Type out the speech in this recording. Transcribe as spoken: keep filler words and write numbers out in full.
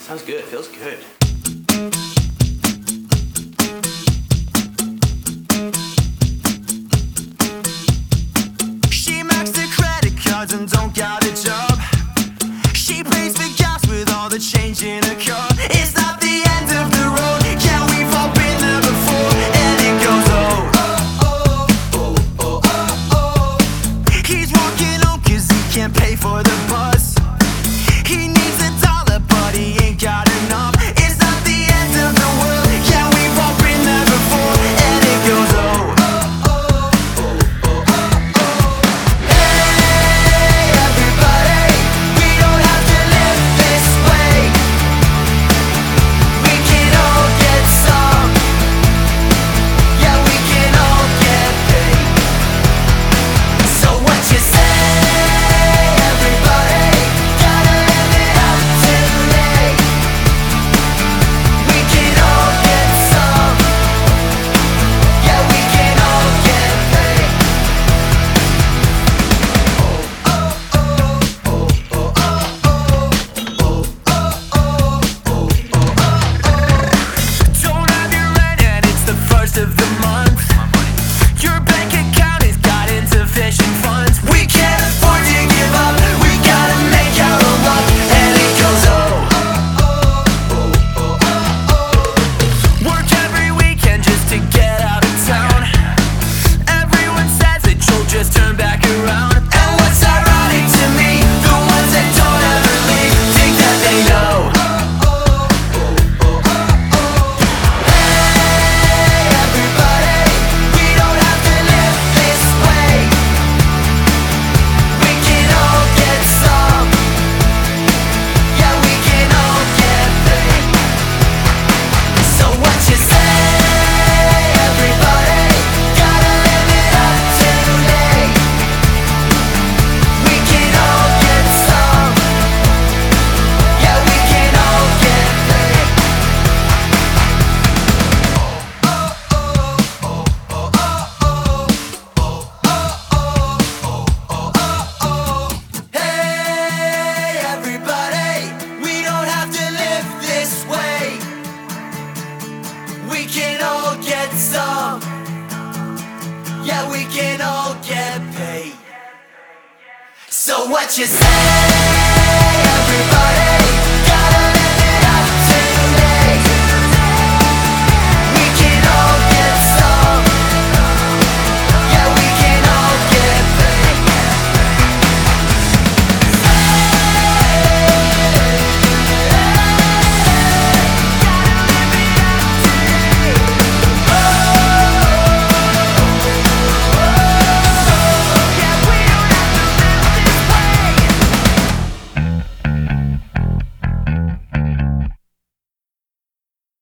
Sounds good. Feels good. She maxed her credit cards and don't got a job. She pays for gas with all the change in her car. It's not the end of the road. Yeah, we've all been there before. And it goes oh, oh, oh, oh, oh, oh. He's walking home cause he can't pay for the bus. He needs a dollar but he ain't got enough. It's not the end of the world. Yeah, we've all been there before. And it goes oh, oh, oh, oh, oh, oh. Hey, everybody, we don't have to live this way. We can all get some. Yeah, we can all get paid. So what you say, everybody? Gotta live it up today. We can all get some. Yeah, we can all get paid. Oh, oh, oh, oh, oh, oh, oh, oh, oh, oh, oh. Don't have your rent and it's the first of the month. Your bank account has got insufficient funds. We can't afford to give up. We gotta make our own luck. And it goes oh, oh, oh, oh, oh, oh. Work every weekend just to get out of town. Everyone says that you'll just turn back around. And what's ironic to me, the ones that don't ever leave think that they know. Hey, everybody, we don't have to live this way. We can all get some. Yeah, we can all get paid. So what you say, everybody? Gotta live it up today. We can all get some. Yeah, we can all get paid. Hey, everybody, we don't have to live this way. We can all get some. Yeah, we can all get paid. So what you say, everybody?